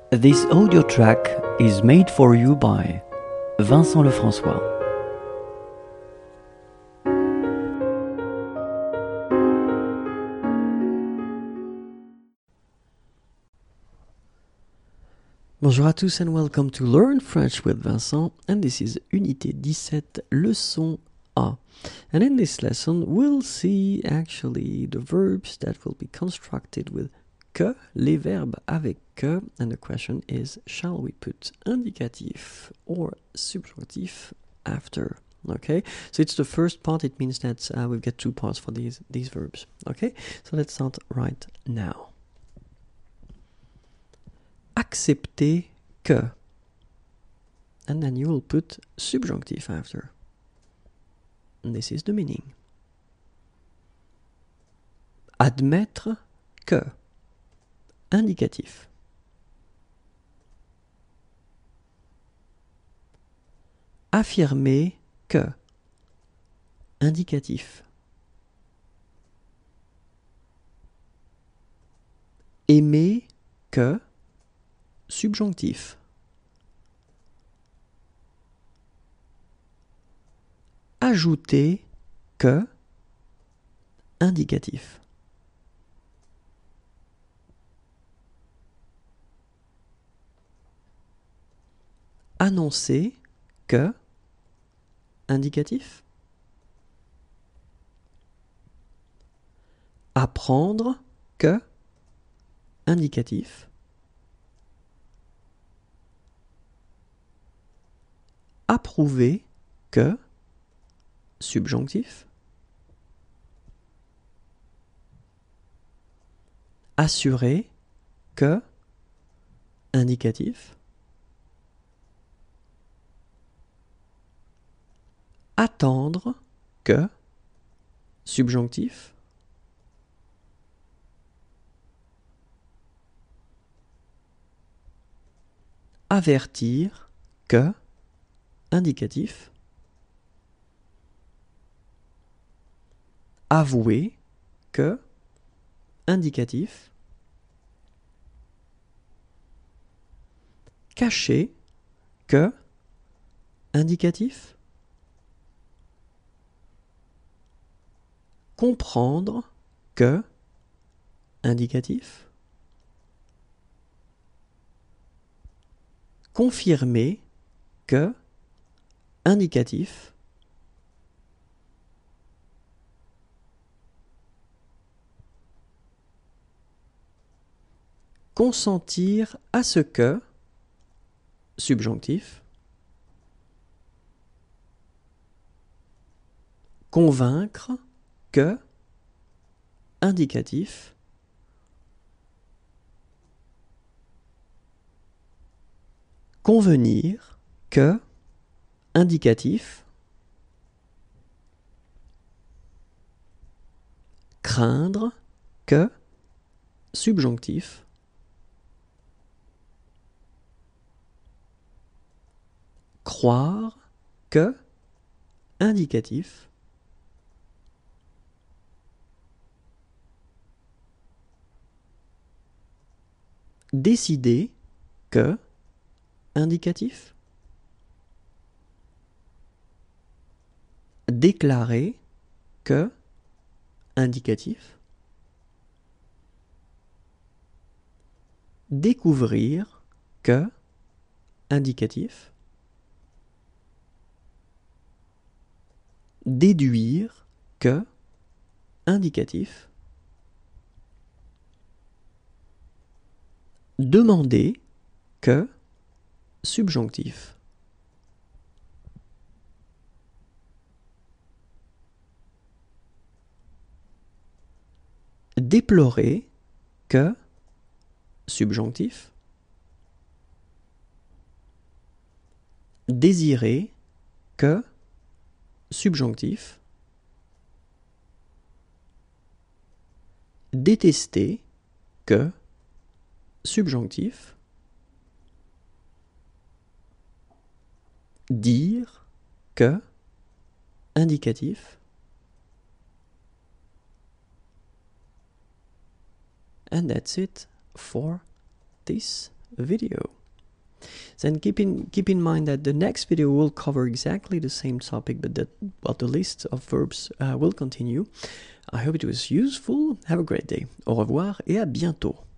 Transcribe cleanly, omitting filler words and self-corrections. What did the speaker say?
This audio track is made for you by Vincent Lefrançois. Bonjour à tous and welcome to Learn French with Vincent, and this is Unité 17, Leçon A. And in this lesson we'll see actually the verbs that will be constructed with que, les verbes avec que, and the question is, shall we put indicatif or subjonctif after? Okay, so it's the first part. It means that we've got two parts for these verbs. Okay, so let's start right now. Accepter que, and then you will put subjonctif after. And this is the meaning. Admettre que, indicatif. Affirmer que, indicatif. Aimer que, subjonctif. Ajouter que, indicatif. Annoncer que, indicatif. Apprendre que, indicatif. Approuver que, subjonctif. Assurer que, indicatif. Attendre que, subjonctif. Avertir que, indicatif. Avouer que, indicatif. Cacher que, indicatif. Comprendre que, indicatif. Confirmer que, indicatif. Consentir à ce que, subjonctif. Convaincre que, indicatif. Convenir que, indicatif. Craindre que, subjonctif. Croire que, indicatif. Décider que, indicatif. Déclarer que, indicatif. Découvrir que, indicatif. Déduire que, indicatif. Demander que, subjonctif. Déplorer que, subjonctif. Désirer que, subjonctif. Détester que, subjonctif. Dire que, indicatif. And that's it for this video. Then keep in mind that the next video will cover exactly the same topic, but the list of verbs will continue. I hope it was useful. Have a great day. Au revoir et à bientôt.